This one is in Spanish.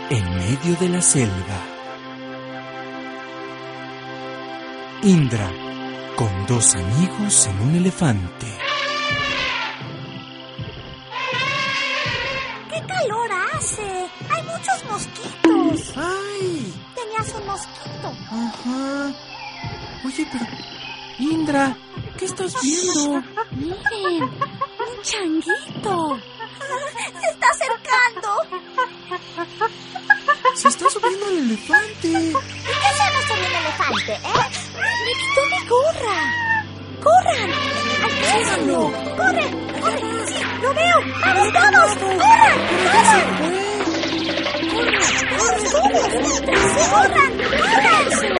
en medio de la selva. Indra, con 2 amigos en un elefante. ¡Qué calor hace! ¡Hay muchos mosquitos! ¡Ay! Tenías un mosquito. Ajá. Oye, pero... Indra, ¿qué estás viendo? Miren, un changuito. Se está acercando. Se está subiendo al elefante. ¿Y qué hacemos sobre un elefante, Me quitó mi gorra. ¡Corran! ¡Alcánzalo! ¡Corre! ¡Corre! ¡Sí, lo veo! ¡Vamos todos! ¡Corran! ¡Corran! ¡Corran! ¡Corran! ¡Corran! ¡Corran!